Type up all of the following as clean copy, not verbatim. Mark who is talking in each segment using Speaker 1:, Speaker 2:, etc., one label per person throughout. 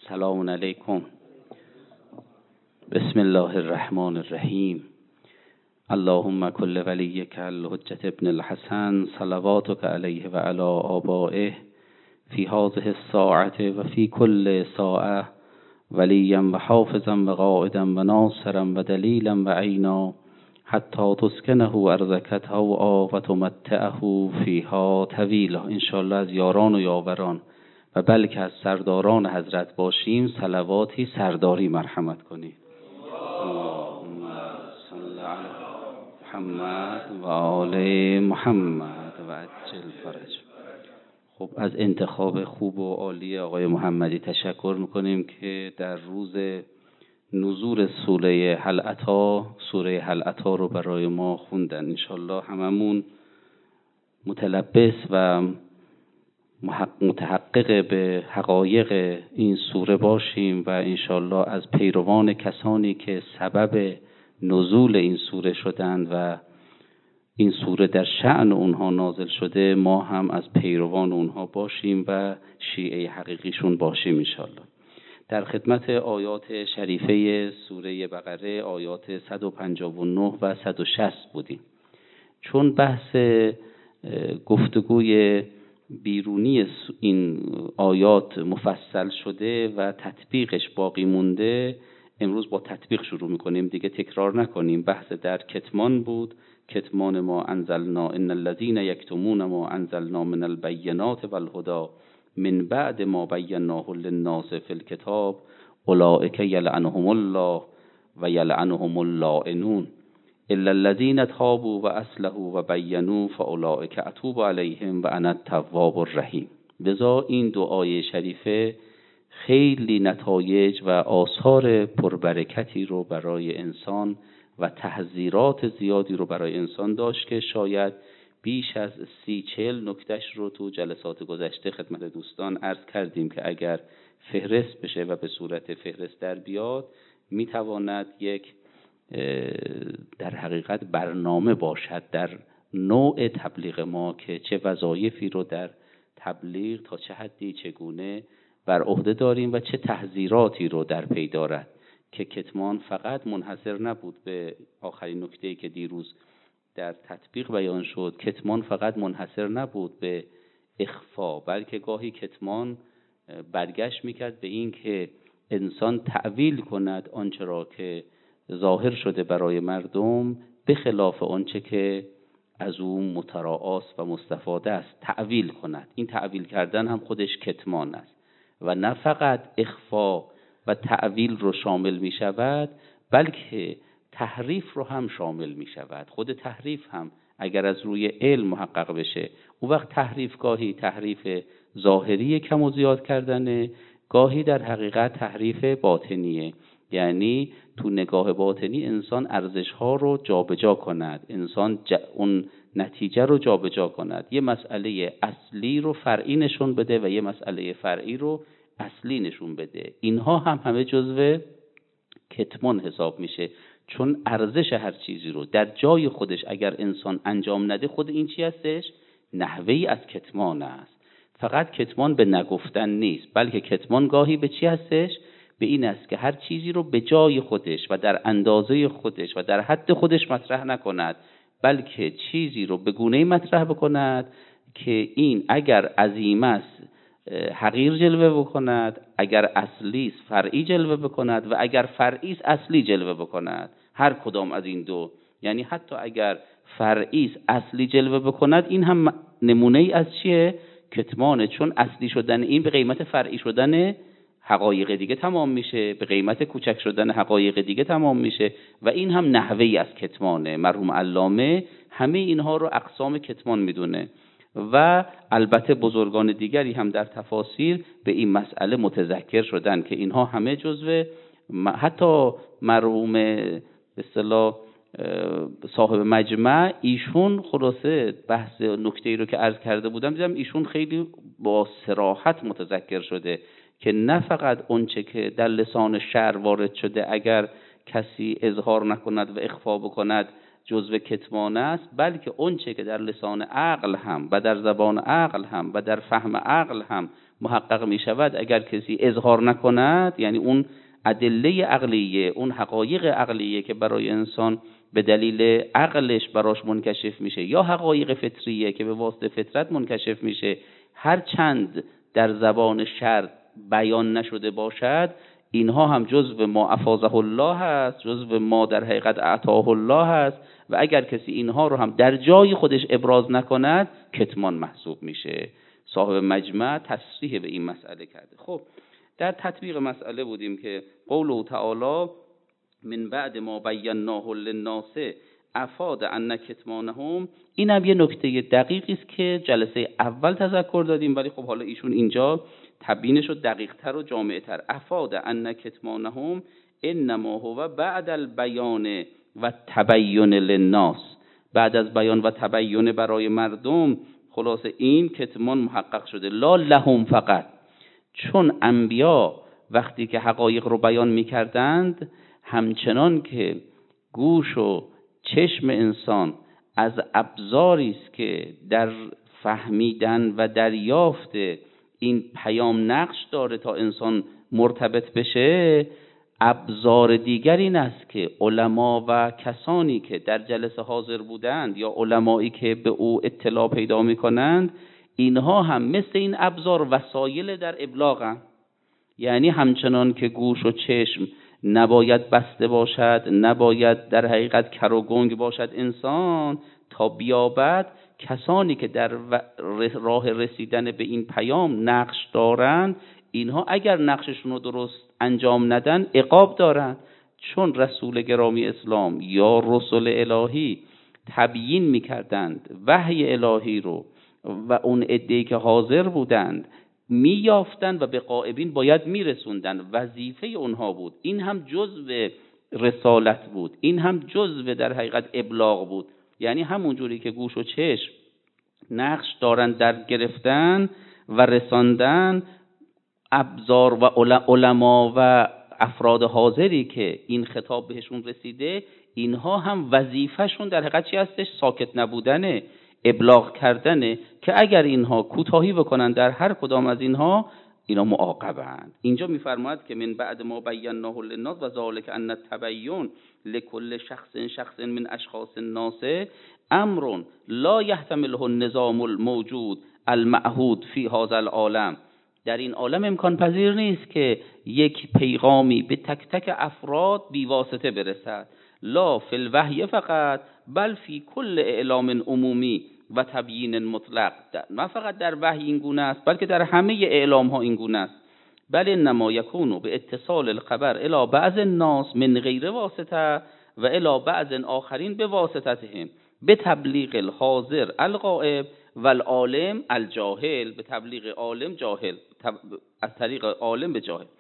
Speaker 1: سلام علیکم. بسم الله الرحمن الرحیم. اللهم کل ولیک الحجة ابن الحسن صلواتک علیه و علی آبائه فی هذه الساعة و فی کل ساعة ولیا و حافظا و قائدا و ناصرا و دلیلا و عینا حتی تسکنه ارضک طوعا و تمتعه فیها طویلا. انشاءالله از یاران و یاوران و بلکه از سرداران حضرت باشیم. صلواتی سرداری مرحمت کنید. اللهم صل علی محمد و آل محمد و عجل فرج. خب از انتخاب خوب و عالی آقای محمدی تشکر میکنیم که در روز نزول سوره هل اتی رو برای ما خوندن. انشالله هممون متلبس و متحقق به حقایق این سوره باشیم و انشالله از پیروان کسانی که سبب نزول این سوره شدند و این سوره در شأن اونها نازل شده، ما هم از پیروان اونها باشیم و شیعه حقیقیشون باشیم انشالله. در خدمت آیات شریفه سوره بقره آیات 159 و 160 بودیم. چون بحث گفتگوی بیرونی این آیات مفصل شده و تطبیقش باقی مونده، امروز با تطبیق شروع میکنیم، دیگه تکرار نکنیم. بحث در کتمان بود. کتمان ما انزلنا ان الذين یکتمون ما انزلنا من البینات والهدى من بعد ما بیناه للناس فی الکتاب اولئک یلعنهم الله و یلعنهم اللاعنون الا الذين تابوا و اصلحوا و بینوا فاولئک اتوب علیهم و انا التواب الرحیم. لذا این دو آیه شریفه خیلی نتایج و آثار پربرکتی رو برای انسان و تحذیرات زیادی رو برای انسان داشت که شاید بیش از 30-40 نکتهش رو تو جلسات گذشته خدمت دوستان عرض کردیم که اگر فهرست بشه و به صورت فهرست در بیاد میتواند یک در حقیقت برنامه باشد در نوع تبلیغ ما که چه وظایفی رو در تبلیغ تا چه حدی چگونه بر عهده داریم و چه تحذیراتی رو در پی دارد. که کتمان فقط منحصر نبود به آخرین نکته‌ای که دیروز در تطبیق بیان شد، کتمان فقط منحصر نبود به اخفا، بلکه گاهی کتمان برگشت میکرد به این که انسان تأویل کند آنچه را که ظاهر شده برای مردم به خلاف آنچه که از او متراعاست و مستفاده است تأویل کند. این تأویل کردن هم خودش کتمان است و نه فقط اخفا و تأویل رو شامل می شود، بلکه تحریف رو هم شامل می شود. خود تحریف هم اگر از روی علم محقق بشه، اون وقت تحریف گاهی تحریف ظاهری کم و زیاد کردنه، گاهی در حقیقت تحریف باطنیه، یعنی تو نگاه باطنی انسان ارزش ها رو جابجا کند، انسان اون نتیجه رو جابجا کند، یه مسئله اصلی رو فرعی نشون بده و یه مسئله فرعی رو اصلی نشون بده. اینها هم همه جزو کتمان حساب میشه، چون ارزش هر چیزی رو در جای خودش اگر انسان انجام نده، خود این چی هستش؟ نحوهی از کتمان است. فقط کتمان به نگفتن نیست، بلکه کتمان گاهی به چی هستش؟ به این است که هر چیزی رو به جای خودش و در اندازه خودش و در حد خودش مطرح نکند، بلکه چیزی رو به گونه‌ای مطرح بکند که این اگر عظیم است حقیر جلوه بکند، اگر اصلی است فرعی جلوه بکند و اگر فرعی است اصلی جلوه بکند. هر کدام از این دو، یعنی حتی اگر فرعی است اصلی جلوه بکند، این هم نمونه ای از چیه؟ کتمانه. چون اصلی شدن این به قیمت فرعی شدن حقایق دیگه تمام میشه، به قیمت کوچک شدن حقایق دیگه تمام میشه و این هم نحوه ای از کتمانه. مرحوم علامه همه اینها رو اقسام کتمان میدونه و البته بزرگان دیگری هم در تفاسیر به این مسئله متذکر شدن که اینها همه جزو، حتی مرحوم به اصطلاح صاحب مجمع، ایشون خلاصه بحث نکته‌ای رو که عرض کرده بودم دیدم ایشون خیلی با صراحت متذکر شده که نه فقط اونچه که در لسان شعر وارد شده اگر کسی اظهار نکند و اخفا بکند جزو کتمان است، بلکه اونچه که در لسان عقل هم و در زبان عقل هم و در فهم عقل هم محقق می شود اگر کسی اظهار نکند، یعنی اون ادله عقلیه، اون حقایق عقلیه که برای انسان به دلیل عقلش براش منکشف میشه، یا حقایق فطریه که به واسطه فطرت منکشف میشه، هر چند در زبان شرع بیان نشده باشد، اینها هم جزو ما افاضه الله هست، جزو ما در حقیقت اعطاه الله هست و اگر کسی اینها رو هم در جای خودش ابراز نکند کتمان محسوب میشه. صاحب مجمع تصریح به این مسئله کرده. خب در تطبیق مسئله بودیم که قوله تعالی من بعد ما بیناه للناس افاد ان کتمانهم، این هم یه نکته دقیقی است که جلسه اول تذکر دادیم، ولی خب حالا ایشون اینجا تبیینش رو دقیق تر و جامع تر. افاد ان کتمانهم انما هو بعد البیان و تبیین للناس، بعد از بیان و تبیین برای مردم خلاصه این کتمان محقق شده، لا لهم فقط. چون انبیا وقتی که حقایق رو بیان می‌کردند، همچنان که گوش و چشم انسان از ابزاری است که در فهمیدن و دریافت این پیام نقش داره تا انسان مرتبط بشه، ابزار دیگر این است که علما و کسانی که در جلسه حاضر بودند یا علمایی که به او اطلاع پیدا می‌کنند، اینها هم مثل این ابزار وسایل در ابلاغند. یعنی همچنان که گوش و چشم نباید بسته باشد، نباید در حقیقت کر و گنگ باشد انسان تا بیابد، کسانی که در راه رسیدن به این پیام نقش دارند، اینها اگر نقششون رو درست انجام ندن عقاب دارند. چون رسول گرامی اسلام یا رسول الهی تبیین میکردند وحی الهی رو و اون عده‌ای که حاضر بودند میافتند و به غائبین باید میرسوندن، وظیفه اونها بود. این هم جزء رسالت بود، این هم جزء در حقیقت ابلاغ بود. یعنی همون جوری که گوش و چشم نقش دارند در گرفتن و رساندن، ابزار و علما و افراد حاضری که این خطاب بهشون رسیده، اینها هم وظیفهشون در حقیقت چی هستش؟ ساکت نبودنه، ابلاغ کردنه، که اگر اینها کوتاهی بکنن در هر کدام از اینها معاقبند. اینجا میفرماید که من بعد ما بیناه للناس و ذالک ان التبیین لكل شخص من اشخاص الناس امر لا يحتمله النظام الموجود المعهود فی هذا العالم. در این عالم امکان پذیر نیست که یک پیغامی به تک تک افراد بی واسطه برسد، لا فی الوحی فقط بل فی کل اعلام عمومی و تبیین مطلق. نه فقط در وحی این گونه است، بلکه در همه اعلام ها این گونه است. بل انما یکون به اتصال الخبر الی بعض الناس من غیر واسطه و الی بعض آخرین به واسطتهم، به تبلیغ الحاضر الغائب و العالم الجاهل، به تبلیغ عالم جاهل، از طریق عالم به جاهل.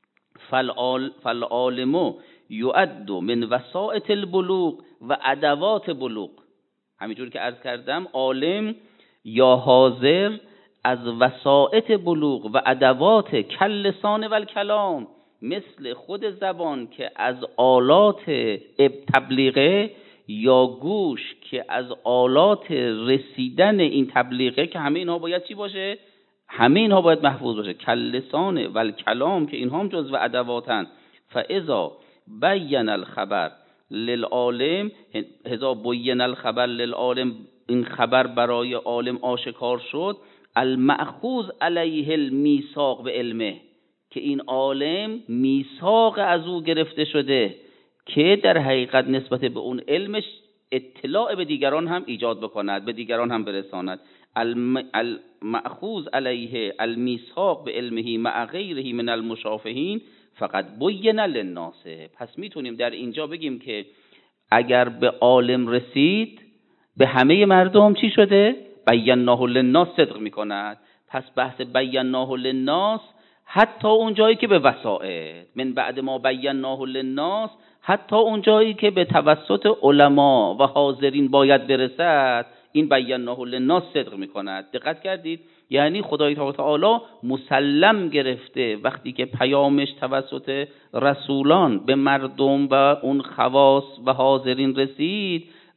Speaker 1: فالعالم یعد من وسائط البلوغ و ادوات بلوغ. همینجور که عرض کردم، عالم یا حاضر از وسائط بلوغ و ادوات کلسان و الکلام، مثل خود زبان که از آلات تبلیغه، یا گوش که از آلات رسیدن این تبلیغه، که همه اینها باید چی باشه؟ همه اینها باید محفوظ باشه. کلسان و الکلام که اینها هم جزو ادواتن. فاذا بین الخبر للعالم، اذا بین الخبر للعالم، این خبر برای عالم آشکار شد، المأخوذ علیه المیثاق به علمه، که این عالم میثاق از او گرفته شده که در حقیقت نسبت به اون علمش اطلاع به دیگران هم ایجاد بکند، به دیگران هم برساند. المأخوذ علیه المیثاق به علمه مع غیره من المشافهین فقط بین للناس. پس میتونیم در اینجا بگیم که اگر به عالم رسید، به همه مردم چی شده؟ بیناه للناس صدق میکند. پس بحث بیناه للناس حتی اون جایی که به وسائط، من بعد ما بیناه للناس، حتی اون جایی که به توسط علما و حاضرین باید برسد، این بیناه للناس صدق میکند. دقت کردید؟ یعنی خدای تعالی مسلم گرفته وقتی که پیامش توسط رسولان به مردم و اون خواص و حاضرین رسید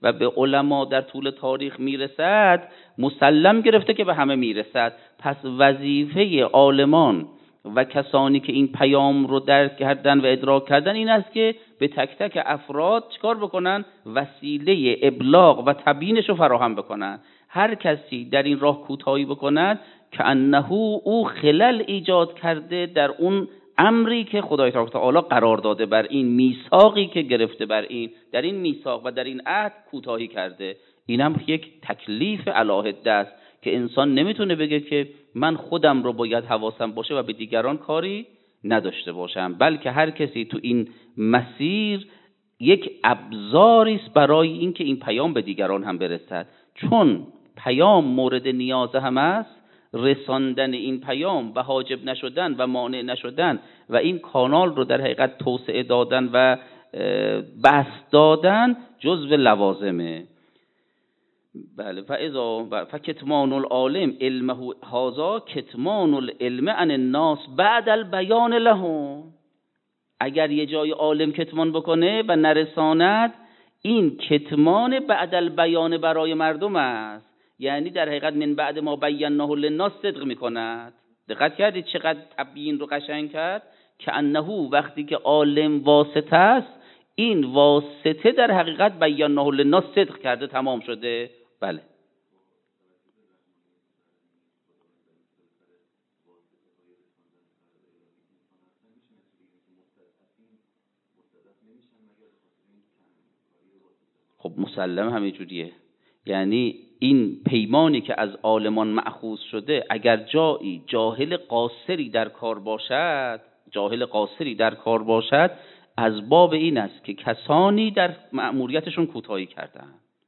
Speaker 1: و به علما در طول تاریخ میرسد، مسلم گرفته که به همه میرسد. پس وظیفه عالمان و کسانی که این پیام رو درک کردن و ادراک کردن این است که به تک تک افراد چیکار بکنن؟ وسیله ابلاغ و تبیینش رو فراهم بکنن. هر کسی در این راه کوتاهی بکند که انه او خلل ایجاد کرده در اون امری که خدای تعالی قرار داده، بر این میثاقی که گرفته، بر این در این میثاق و در این عهد کوتاهی کرده. اینم یک تکلیف علاهده است که انسان نمیتونه بگه که من خودم رو باید حواسم باشه و به دیگران کاری نداشته باشم، بلکه هر کسی تو این مسیر یک ابزاری است برای اینکه این پیام به دیگران هم برسد. چون پیام مورد نیاز هم است، رساندن این پیام و حاجب نشدن و مانع نشدن و این کانال رو در حقیقت توسعه دادن و بسط دادن جزو لوازمه. بله. فکتمان العالم علمه هذا کتمان العلم عن الناس بعد البیان لهم. اگر یه جای عالم کتمان بکنه و نرساند، این کتمان بعد البیان برای مردم است، یعنی در حقیقت من بعد ما بیناه للناس صدق میکند. دقت کردید چقدر تبیین رو قشنگ کرد؟ که انه وقتی که عالم واسطه است، این واسطه در حقیقت بیناه للناس صدق کرده، تمام شده. بله. خب مسلم همین جوریه. یعنی این پیمانی که از عالمان مأخوذ شده، اگر جایی جاهل قاصری در کار باشد، از باب این است که کسانی در مأموریتشون کوتاهی کردن،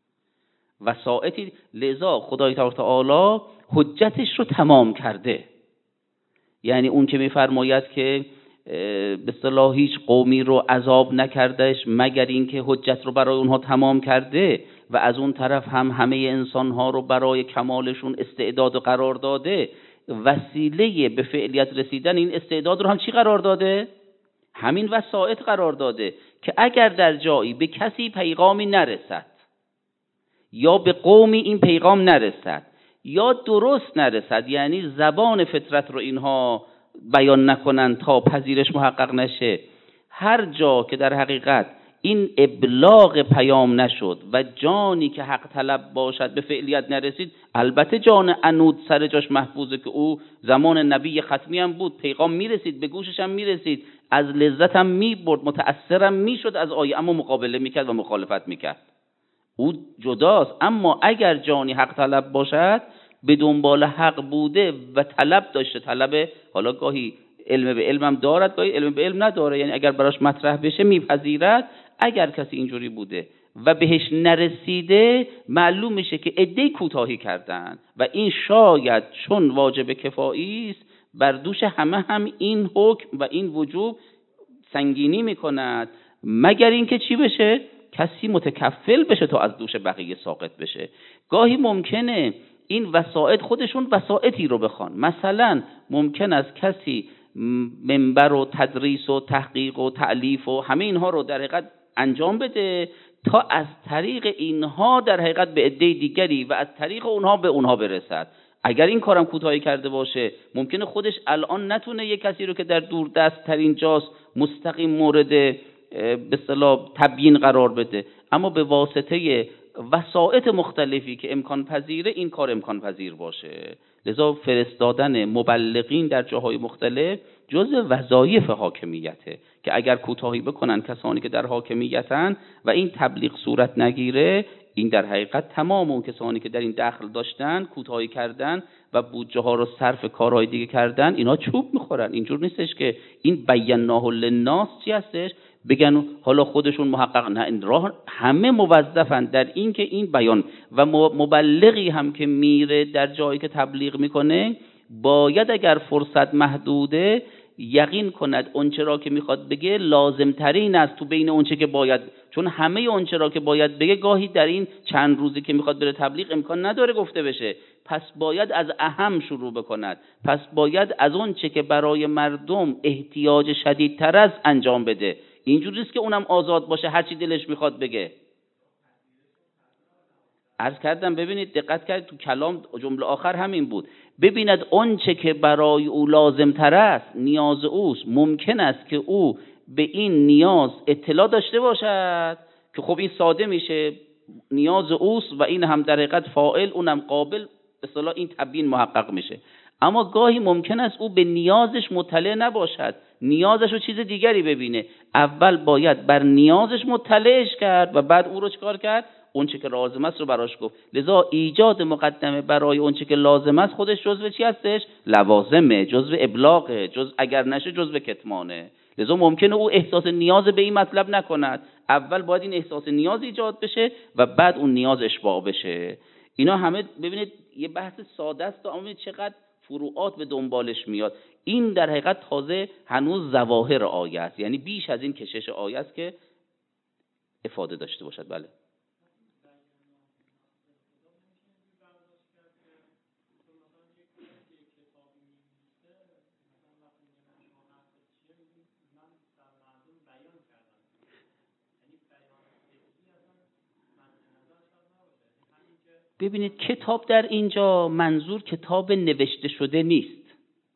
Speaker 1: وسائطی، لذا خدای تعالی حجتش رو تمام کرده. یعنی اون که میفرماید که به اصطلاح هیچ قومی رو عذاب نکردش مگر اینکه حجت رو برای اونها تمام کرده، و از اون طرف هم همه انسانها رو برای کمالشون استعداد قرار داده. وسیله به فعلیت رسیدن این استعداد رو هم چی قرار داده؟ همین وسائط قرار داده که اگر در جایی به کسی پیغامی نرسد، یا به قومی این پیغام نرسد، یا درست نرسد، یعنی زبان فطرت رو اینها بیان نکنن تا پذیرش محقق نشه، هر جا که در حقیقت این ابلاغ پیام نشد و جانی که حق طلب باشد به فعلیت نرسید، البته جان عنود سر جاش محفوظه که او زمان نبی ختمی هم بود، پیغام میرسید، به گوشش هم میرسید، از لذت هم میبرد، متأثرم میشد از آیه، اما مقابله میکرد و مخالفت میکرد، او جداست. اما اگر جانی حق طلب باشد، به دنبال حق بوده و طلب داشته، طلب حالا گاهی علم به علم هم دارد، گاهی علم به علم نداره، یعنی اگر براش مطرح بشه میپذیرد. اگر کسی اینجوری بوده و بهش نرسیده، معلوم میشه که عده‌ای کوتاهی کردن و این شاید چون واجب کفایی است، بر دوش همه هم این حکم و این وجوب سنگینی میکند، مگر اینکه چی بشه؟ کسی متکفل بشه تا از دوش بقیه ساقط بشه. گاهی ممکنه این وسائط خودشون وسائطی رو بخوان، مثلا ممکن است کسی منبر و تدریس و تحقیق و تألیف و همه اینها رو در حقیقت انجام بده تا از طریق اینها در حقیقت به عده دیگری و از طریق اونها به اونها برسد. اگر این کارم کوتاهی کرده باشه، ممکنه خودش الان نتونه یک کسی رو که در دور دست ترین جاست مستقیم مورد به اصطلاح تبیین قرار بده، اما به واسطه وسائط مختلفی که امکان پذیره این کار امکان پذیر باشه. لذا فرستادن مبلغین در جاهای مختلف جزء وظایف حاکمیته که اگر کوتاهی بکنن کسانی که در حاکمیتن و این تبلیغ صورت نگیره، این در حقیقت تمام اون کسانی که در این دخل داشتن کوتاهی کردن و بودجه ها رو صرف کارهای دیگه کردن، اینا چوب میخورن. اینجور نیستش که این بیناه للناس چی هستش بگن حالا خودشون محقق، نه، این راه همه موظفن در این که این بیان و مبلغی هم که میره در جایی که تبلیغ میکنه باید اگر فرصت محدوده یقین کند اونچه را که میخواد بگه لازم ترین است تو بین اونچه که باید، چون همه اونچه را که باید بگه گاهی در این چند روزی که میخواد بره تبلیغ امکان نداره گفته بشه، پس باید از اهم شروع بکند، پس باید از اونچه که برای مردم احتیاج شدیدتر است انجام بده. اینجوری است که اونم آزاد باشه هر چی دلش میخواد بگه. عرض کردم ببینید، دقت کرد تو کلام جمله آخر همین بود، ببیند آنچه که برای او لازم تر است نیاز اوست، ممکن است که او به این نیاز اطلاع داشته باشد که خب این ساده میشه، نیاز اوست و این هم در حقیقت فاعل، اونم قابل، به اصطلاح این تبیین محقق میشه. اما گاهی ممکن است او به نیازش مطلع نباشد، نیازش رو چیز دیگری ببینه. اول باید بر نیازش مطلعش کرد و بعد او رو چکار کرد؟ اون چه که لازم است رو براش گفت. لذا ایجاد مقدمه برای اون چه که لازم است خودش جزو چی هستش؟ لوازمه، جزو ابلاغه، اگر نشه جزو کتمانه. لذا ممکنه او احساس نیاز به این مطلب نکند، اول باید این احساس نیاز ایجاد بشه و بعد اون نیاز اشباع بشه. اینا همه ببینید یه بحث ساده است، اما چقدر فروعات به دنبالش میاد. این در حقیقت تازه هنوز ظواهر آیه است، یعنی بیش از این کشش آیه است که افاده داشته باشد. بله. ببینید کتاب در اینجا منظور کتاب نوشته شده نیست،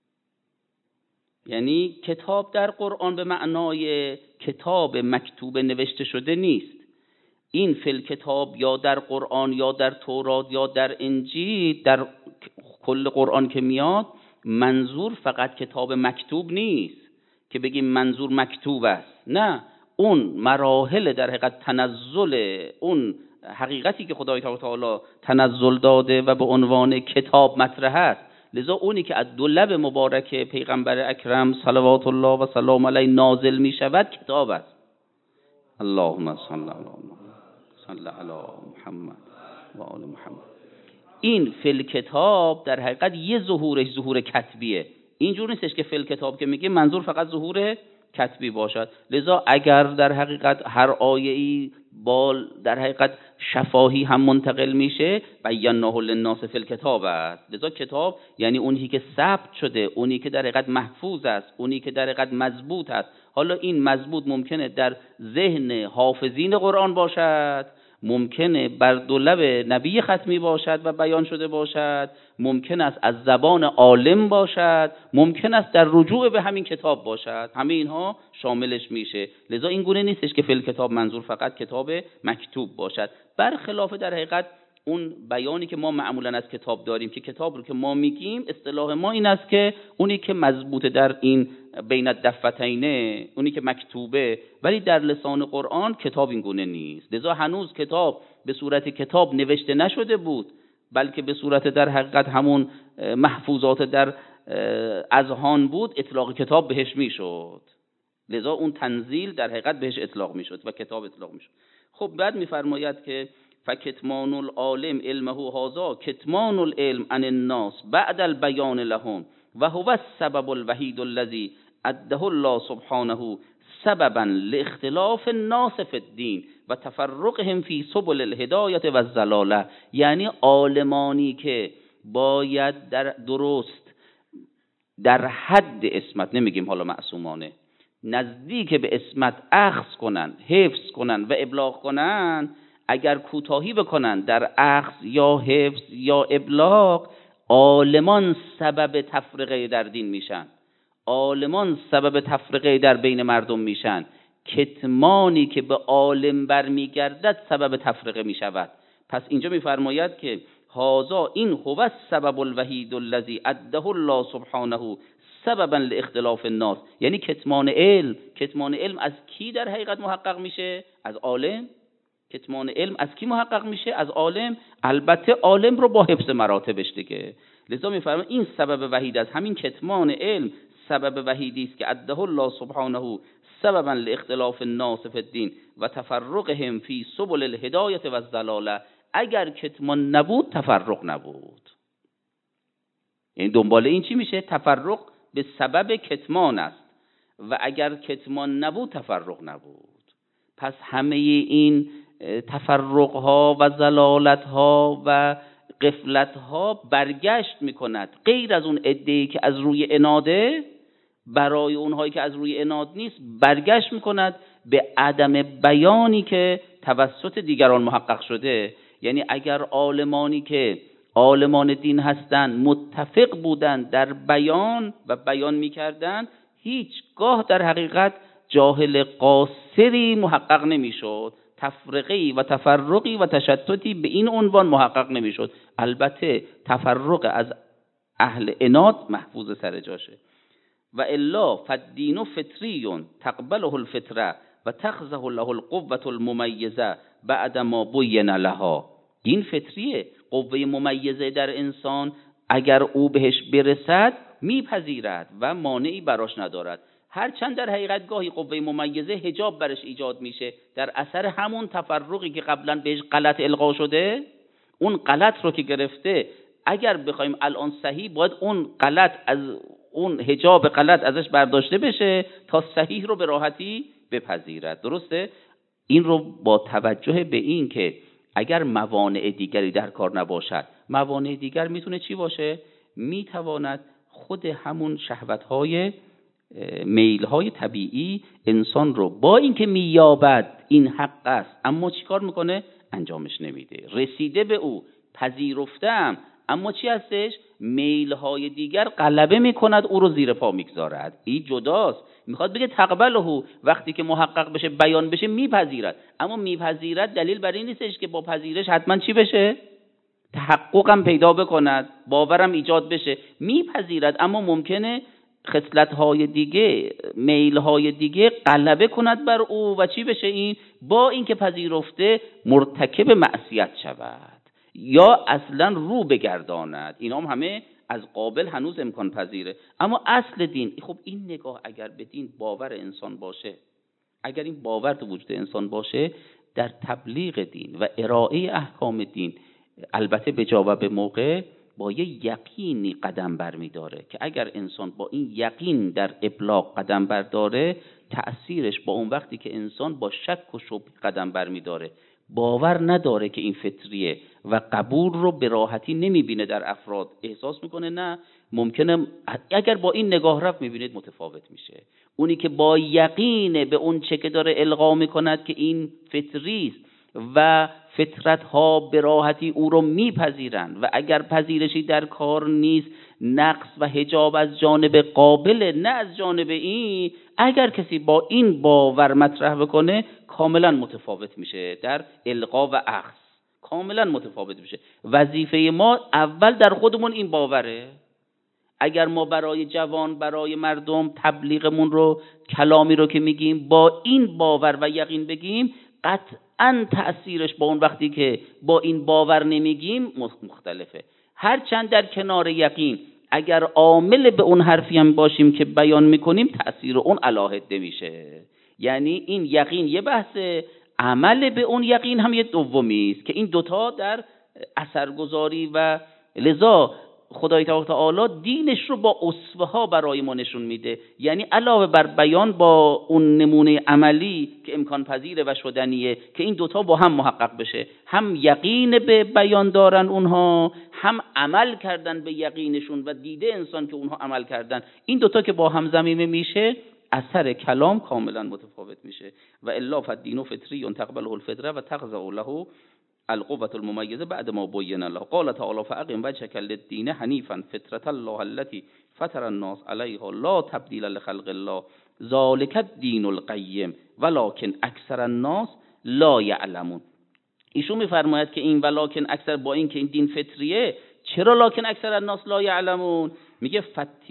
Speaker 1: یعنی کتاب در قرآن به معنای کتاب مکتوب نوشته شده نیست. این فل کتاب یا در قرآن یا در تورات یا در انجیل، در کل قرآن که میاد، منظور فقط کتاب مکتوب نیست که بگیم منظور مکتوب است، نه، اون مراحل در حقیقت تنزل اون حقیقتی که خدای تعالی تنزل داده و به عنوان کتاب مطرح است. لذا اونی که از دو لب مبارک پیغمبر اکرم صلوات الله و سلام علیه نازل می شود کتاب است. اللهم صل علی محمد و آل محمد. این فل کتاب در حقیقت یه ظهورش ظهور کتبیه، اینجور نیستش که فل کتاب که میگه منظور فقط ظهور کتبی باشد. لذا اگر در حقیقت هر آیه‌ای بال در حقیقت شفاهی هم منتقل میشه، بیناه للناس فی الکتاب است. لذا کتاب یعنی اونی که ثبت شده، اونی که در حقیقت محفوظ است، اونی که در حقیقت مضبوط است. حالا این مضبوط ممکنه در ذهن حافظین قرآن باشد، ممکنه بر دو لب نبی ختمی باشد و بیان شده باشد، ممکن است از زبان عالم باشد، ممکن است در رجوع به همین کتاب باشد، همه اینها شاملش میشه. لذا این گونه نیستش که فل کتاب منظور فقط کتاب مکتوب باشد، برخلاف در حقیقت اون بیانی که ما معمولا از کتاب داریم که کتاب رو که ما میگیم اصطلاح ما این است که اونی که مضبوط در این بین الدفتینه، اونی که مکتوبه، ولی در لسان قرآن کتاب این گونه نیست. لذا هنوز کتاب به صورت کتاب نوشته نشده بود، بلکه به صورت در حقیقت همون محفوظات در اذهان بود، اطلاق کتاب بهش میشد. لذا اون تنزیل در حقیقت بهش اطلاق میشد و کتاب اطلاق میشد. خب بعد میفرماید که فکتمان العالم علمه هذا کتمان العلم عن الناس بعد البیان لهم و هو السبب الوحید الذی اداه الله سبحانه سببا لاختلاف الناس فی الدین و تفرقهم فی سبل الهدایة و الضلاله. یعنی عالمانی که باید در درست در حد اسمت، نمیگیم حالا معصومانه، نزدیک به اسمت اخذ کنن، حفظ کنن و ابلاغ کنن، اگر کوتاهی بکنن در اخذ یا حفظ یا ابلاغ، عالمان سبب تفرقه در دین میشن، عالمان سبب تفرقه در بین مردم میشن. کتمانی که به عالم برمیگردد سبب تفرقه میشود. پس اینجا میفرماید که هذا این هو السبب الوحید الذی اداه الله سبحانه سببا لاختلاف الناس. یعنی کتمان علم، کتمان علم از کی در حقیقت محقق میشه؟ از عالم. کتمان علم از کی محقق میشه؟ از عالم. البته عالم رو با حفظ مراتبش دیگه. لذا میفرماید این سبب وحید از همین کتمان علم سبب وحیدی است که اداه الله سبحانه سببا لاختلاف الناس فی الدین و تفرقهم فی سبل الهدایة و الضلاله. اگر کتمان نبود تفرق نبود. یعنی دنبال این چی میشه؟ تفرق به سبب کتمان است و اگر کتمان نبود تفرق نبود. پس همه این تفرق ها و ضلالت ها و غفلت ها برگشت میکند، غیر از اون عده‌ای که از روی عناده، برای اونهایی که از روی عناد نیست برگشت میکند به عدم بیانی که توسط دیگران محقق شده. یعنی اگر عالمانی که عالمان دین هستند متفق بودند در بیان و بیان میکردند، هیچگاه در حقیقت جاهل قاصری محقق نمیشد، تفرقی و تفرقی و تشتتی به این عنوان محقق نمیشد. البته تفرق از اهل عناد محفوظ سر جاشه. و الا فالدین فطری تقبله الفطره و تخزه له القوة الممیزه بعد ما بین لها. دین فطریه، قوه ممیزه در انسان اگر او بهش برسد میپذیرد و مانعی براش ندارد. هرچند در حقیقت گاهی قوه ممیزه حجاب برش ایجاد میشه در اثر همون تفرقی که قبلا بهش غلط القا شده. اون غلط رو که گرفته، اگر بخوایم الان صحیح، باید اون غلط از اون حجاب غلط ازش برداشته بشه تا صحیح رو به راحتی بپذیرد. درسته؟ این رو با توجه به این که اگر موانع دیگری در کار نباشد، موانع دیگر میتونه چی باشه؟ میتواند خود همون شهوت‌های میل‌های طبیعی انسان رو با اینکه مییابد این حق است، اما چیکار میکنه؟ انجامش نمیده. رسیده به او، پذیرفتم، اما چی هستش؟ میل‌های دیگر غلبه میکند، او رو زیر پا میگذارد. این جداست. میخواد بگه تقبله، وقتی که محقق بشه، بیان بشه، میپذیرد. اما میپذیرد دلیل بر این نیستش که با پذیرش حتما چی بشه؟ تحققم پیدا بکند، باورم ایجاد بشه. میپذیرد، اما ممکنه خصلت‌های دیگه، میل‌های دیگه غلبه کند بر او و چی بشه؟ این با اینکه پذیرفته مرتکب معصیت شود یا اصلا رو بگرداند. اینا هم همه از قابل هنوز امکان پذیره. اما اصل دین، خب این نگاه اگر به دین باور انسان باشه، اگر این باور تو وجود انسان باشه، در تبلیغ دین و ارائه احکام دین البته به جا و به موقع با یه یقینی قدم برمیداره که اگر انسان با این یقین در ابلاغ قدم برداره، تأثیرش با اون وقتی که انسان با شک و شبه قدم برمیداره، باور نداره که این فطریه و قبول رو به راحتی نمیبینه در افراد، احساس میکنه نه ممکنه، اگر با این نگاه رفت میبینید متفاوت میشه. اونی که با یقین به اون چه که داره القا میکند که این فطری است و فطرت ها به راحتی او رو میپذیرند و اگر پذیرشی در کار نیست، نقص و حجاب از جانب قابل، نه از جانب این، اگر کسی با این باور مطرح بکنه کاملا متفاوت میشه در القا و اخذ، کاملا متفاوت میشه. وظیفه ما اول در خودمون این باوره. اگر ما برای جوان، برای مردم تبلیغمون رو، کلامی رو که میگیم با این باور و یقین بگیم، قطعاً تأثیرش با اون وقتی که با این باور نمیگیم مختلفه. هرچند در کنار یقین اگر عامل به اون حرفی هم باشیم که بیان میکنیم، تأثیر اون علاهده میشه. یعنی این یقین یه بحثه، عمل به اون یقین هم یه دومی است که این دوتا در اثرگذاری و لذا خدای تعالی دینش رو با اسوه ها برای ما نشون میده. یعنی علاوه بر بیان با اون نمونه عملی که امکان پذیره و شدنیه که این دوتا با هم محقق بشه، هم یقین به بیان دارن اونها، هم عمل کردن به یقینشون و دیده انسان که اونها عمل کردن. این دوتا که با هم ضمیمه میشه، اثر کلام کاملا متفاوت میشه. و الا فالدین فطری تقبله الفطره و تخضع له القوة الممیزه بعد ما بین الله. قال تعالی فاقم وجهک للدین حنیفا فطرة الله التي فطر الناس علیها لا تبدیل لخلق الله ذلک الدین القیم ولکن اکثر الناس لا یعلمون. ایشون میفرماید که این ولکن اکثر، با این که این دین فطریه، چرا لکن اکثر الناس لا یعلمون؟ میگه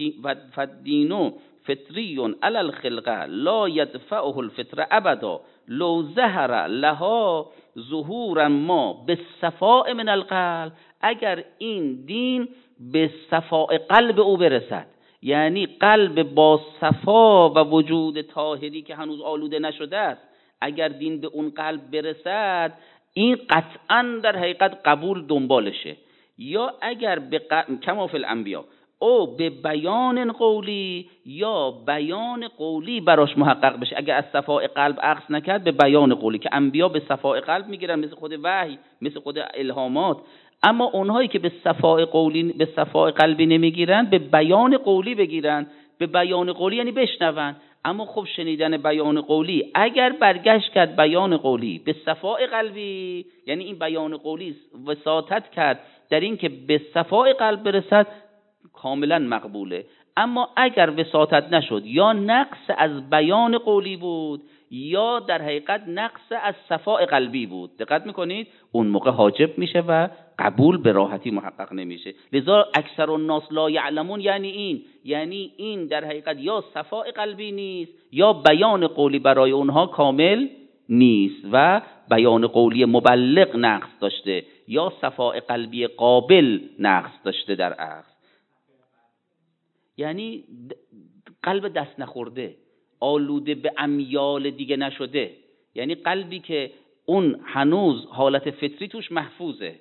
Speaker 1: فالدین فطری علی الخلقه لا یدفعه الفطره ابدا لو ظهر لها ظهورا ما بالصفاء من القلب. اگر این دین به صفاء قلب او برسد، یعنی قلب با صفا و وجود طاهری که هنوز آلوده نشده است، اگر دین به اون قلب برسد، این قطعا در حقیقت قبول دنبالشه. یا اگر کما فی الانبیا او به بیان قولی، یا بیان قولی براش محقق بشه. اگر از صفاء قلب اخذ نکرد، به بیان قولی، که انبیا به صفاء قلب میگیرن مثل خود وحی، مثل خود الهامات. اما اونهایی که به صفاء قولی، به صفاء قلبی نمیگیرن، به بیان قولی بگیرن. به بیان قولی یعنی بشنون. اما خب شنیدن بیان قولی اگر برگشت کرد بیان قولی به صفاء قلبی، یعنی این بیان قولی وساطت کرد در این که به صفاء قلب برسد، کاملا مقبوله. اما اگر وساطت نشد، یا نقص از بیان قولی بود یا در حقیقت نقص از صفاء قلبی بود، دقت میکنید، اون موقع حاجب میشه و قبول به راحتی محقق نمیشه. لذا اکثر الناس لا یعلمون یعنی این در حقیقت یا صفاء قلبی نیست یا بیان قولی برای اونها کامل نیست و بیان قولی مبلغ نقص داشته یا صفاء قلبی قابل نقص داشته در عقل. یعنی قلب دست نخورده، آلوده به امیال دیگه نشده، یعنی قلبی که اون هنوز حالت فطری توش محفوظه.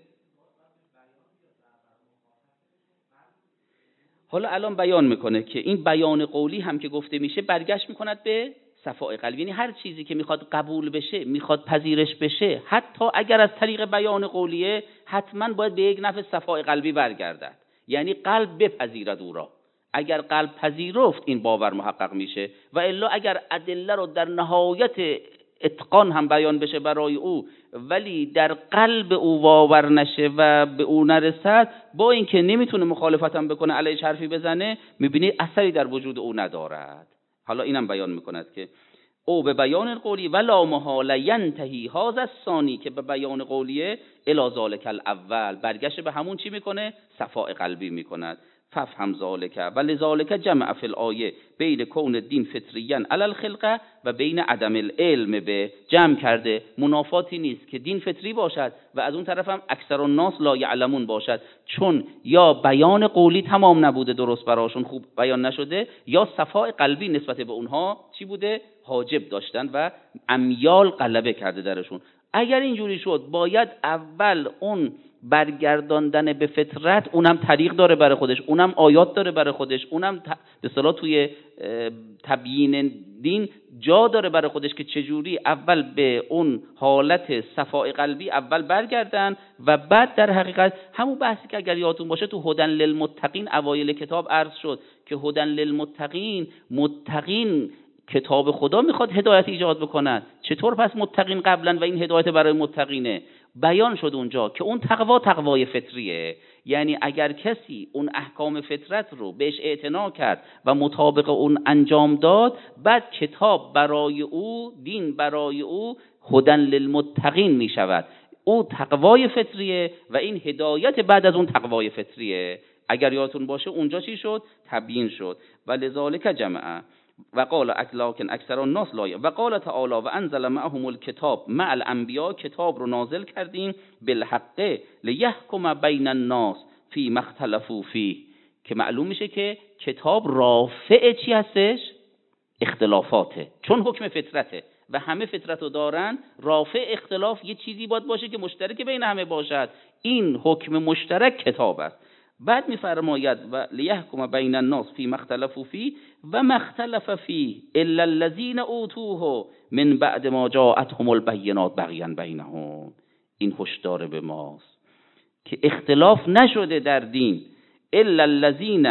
Speaker 1: حالا الان بیان میکنه که این بیان قولی هم که گفته میشه برگشت میکند به صفاء قلبی، یعنی هر چیزی که میخواد قبول بشه، میخواد پذیرش بشه، حتی اگر از طریق بیان قولیه، حتما باید به یک نفع صفاء قلبی برگردد، یعنی قلب بپذیرد او را. اگر قلب پذیرفت این باور محقق میشه، و الا اگر ادله رو در نهایت اتقان هم بیان بشه برای او ولی در قلب او باور نشه و به او نرسد، با اینکه نمیتونه مخالفت هم بکنه، علیهش حرفی بزنه، میبینی اثری در وجود او ندارد. حالا اینم بیان میکند که او به بیان قولی ولا محال ینتهی هذا الثانی، که به بیان قولیه الی ذالک الاول، برگشت به همون چی میکنه؟ صفاء قلبی میکند. ففهم ذالک و لذالک جمع فی الآیه بین کون الدین فطریا علی الخلقه و بین عدم العلم به، جمع کرده، منافاتی نیست که دین فطری باشد و از اون طرف هم اکثر الناس لا یعلمون باشد، چون یا بیان قولی تمام نبوده، درست براشون خوب بیان نشده، یا صفاء قلبی نسبت به اونها چی بوده؟ حاجب داشتن و امیال غلبه کرده درشون. اگر اینجوری شد، باید اول اون برگرداندن به فطرت، اونم طریق داره برای خودش، اونم آیات داره برای خودش، اونم به اصطلاح توی تبیین دین جا داره برای خودش که چجوری اول به اون حالت صفاء قلبی اول برگردن و بعد در حقیقت همون بحثی که اگر یادتون باشه تو هدن للمتقین اوایل کتاب عرض شد که هدن للمتقین، متقین کتاب خدا میخواد هدایت ایجاد بکنن، چطور پس متقین قبلا و این هدایت برای متقینه؟ بیان شد اونجا که اون تقوا تقوای فطریه، یعنی اگر کسی اون احکام فطرت رو بهش اعتنا کرد و مطابق اون انجام داد، بعد کتاب برای او، دین برای او هدن للمتقین می شود. او تقوای فطریه و این هدایت بعد از اون تقوای فطریه. اگر یادتون باشه اونجا چی شد؟ تبیین شد. و لذالک جمعه و قال لکن اکثر الناس لا، و قال تعالی و انزل معهم الکتاب مع الانبیاء، کتاب رو نازل کردیم بالحق لیحکم بین الناس فی ما اختلفوا فیه، که معلوم میشه که کتاب رافع چی هستش؟ اختلافاته، چون حکم فطرته و همه فطرت رو دارن، رافع اختلاف یه چیزی باید باشه که مشترک بین همه باشد، این حکم مشترک کتاب است. بعد میفرماید و لیحکم بین الناس فی ما اختلفوا فیه و ما اختلف فیه الا الذین اوتوه من بعد ما جاءتهم البینات بغیا بینهم. این هشدار به ماست که اختلاف نشده در دین، الا الذین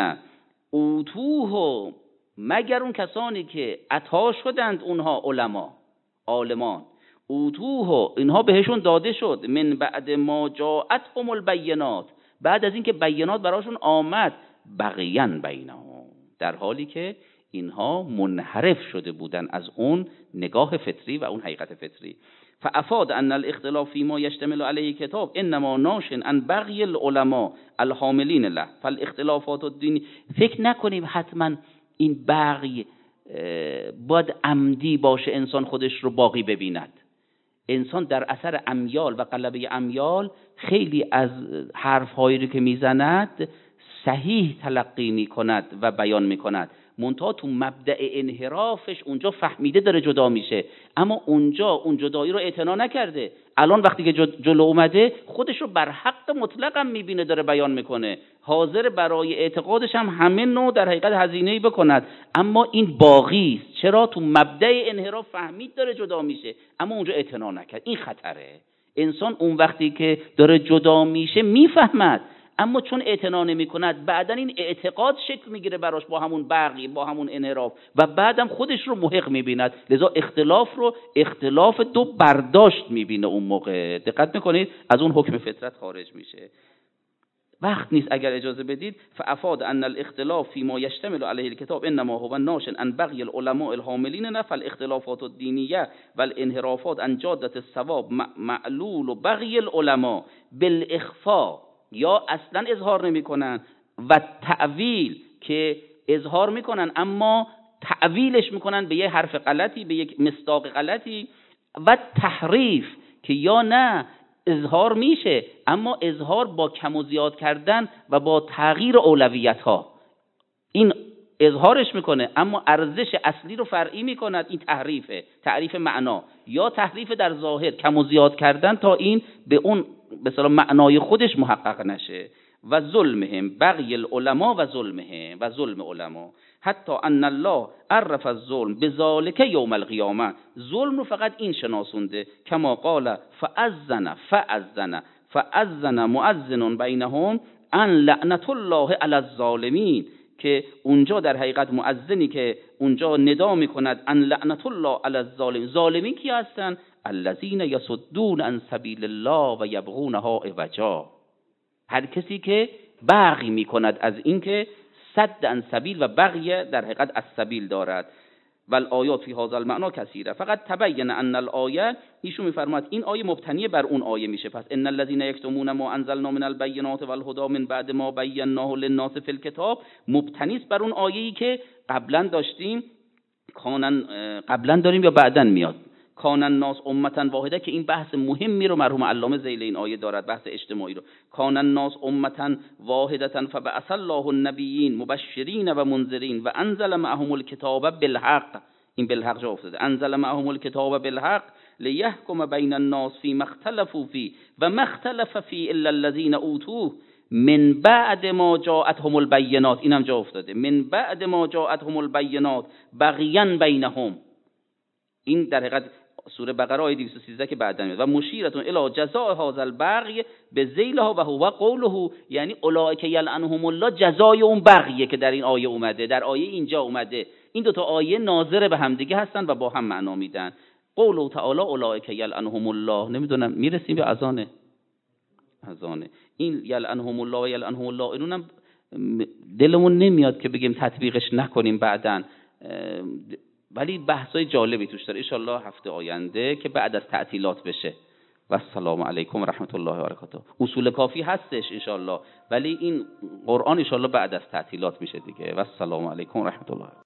Speaker 1: اوتوه، مگر اون کسانی که عطا شدند اونها علما عالمان، اوتوه اینها بهشون داده شد، من بعد ما جاءتهم البینات، بعد از اینکه بینات براشون آمد، بغیا بینهم، در حالی که اینها منحرف شده بودن از اون نگاه فطری و اون حقیقت فطری. فافاد ان الاختلاف فيما يشتمل عليه کتاب انما ناش عن بغي العلماء الحاملين له فالاختلافات الدینی. فکر نکنیم حتما این بغی باید عمدی باشه انسان خودش رو باقی ببیند. انسان در اثر امیال و غلبه امیال خیلی از حرف‌هایی رو که میزند صحیح تلقی میکند و بیان میکند، منتها تو مبدأ انحرافش اونجا فهمیده داره جدا میشه، اما اونجا اون جدایی رو اعتنا نکرده. الان وقتی که جلو اومده خودش رو بر حق مطلق هم میبینه داره بیان میکنه، حاضر برای اعتقادش هم همه نوع در حقیقت هزینه‌ای بکند، اما این باقی است. چرا؟ تو مبدأ انحراف فهمید داره جدا میشه اما اونجا اعتنا نکرد. این خطره. انسان اون وقتی که داره جدا میشه میفهمد، اما چون اعتنا نمی‌کند بعداً این اعتقاد شکل میگیره براش با همون بغی، با همون انحراف، و بعدم خودش رو محق میبیند. لذا اختلاف دو برداشت میبینه اون موقع. دقت میکنید؟ از اون حکم فطرت خارج میشه. وقت نیست اگر اجازه بدید. فافاد ان الاختلاف فيما يشتمل عليه الكتاب انما هو ناشئ عن بغي العلماء الحاملين نفى الاختلافات الدينيه والانحرافات عن جاده الصواب معلول بغي العلماء بالاخفاء. یا اصلا اظهار نمیکنن و تعویل که اظهار میکنن اما تعویلش میکنن به یه حرف غلطی، به یک مصداق غلطی، و تحریف که یا نه اظهار میشه اما اظهار با کم و زیاد کردن و با تغییر اولویت ها. این اظهارش میکنه اما ارزش اصلی رو فرعی میکند. این تحریفه، تحریف معنا یا تحریف در ظاهر، کم و زیاد کردن تا این به اون به اصطلاح معنای خودش محقق نشه. و ظلمهم بغی العلماء و ظلمهم و ظلم علما، حتی ان الله عرف الظلم بذالک یوم القیامه. ظلم رو فقط این شناسونده، کما قال فاذن مؤذن بینهم ان لعنت الله علی الظالمین، که اونجا در حقیقت مؤذنی که اونجا ندا میکند ان لعنت الله علی الظالمین. ظالمین کی هستن؟ الذین یصدون عن سبیل الله و یبغونها عوجا. هر کسی که بغی میکند از این که صد عن سبیل و بغی در حقیقت از سبیل دارد. و الآیات فی هذا المعنی کثیره. فقط تبین ان الآیه، ایشون میفرماد این آیه مبتنی بر اون آیه میشه. پس ان الذين یکتمون ما انزلنا من البینات والهدى من بعد ما بیناه للناس فی الکتاب، مبتنی است بر اون آیه‌ای که قبلا داشتیم، قبلا داریم یا بعداً میاد. کان الناس امتا واحده، که این بحث مهمی رو مرحوم علامه ذیل این آیه دارد، بحث اجتماعی رو. کان الناس امتا واحده فبعث الله النبیین مبشرین و منذرین و انزل معهم الکتاب بالحق. این بالحق جا افتاده. انزل معهم الکتاب بالحق لیحکم بین الناس فیما اختلفوا فیه و ما اختلف فیه الا الذین اوتوه من بعد ما جاءتهم البینات. اینم جا افتاده. من بعد ما جاءتهم البینات بغیا بینهم. این در حقیقت سوره بقره آیه 213 که بعدا میاد. و مشیرتون الی جزاء هذا البغی بذیلها و هو قوله، یعنی اولئک یلعنهم الله، جزای اون بغیه که در این آیه اومده، در آیه اینجا اومده. این دو تا آیه ناظر به هم دیگه هستن و با هم معنا میدن. قوله تعالی اولئک یلعنهم الله. نمیدونم میرسیم به اذانه. این یلعنهم الله و یلعنهم الله، اینونم دلمون نمیاد که بگیم تطبیقش نکنیم بعداً، ولی بحثای جالبی توش داره. ان شاء الله هفته آینده که بعد از تعطیلات بشه. و السلام علیکم و رحمت الله و برکاته. اصول کافی هستش ان شاء الله، ولی این قرآن ان شاء الله بعد از تعطیلات میشه دیگه. و السلام علیکم و رحمت الله.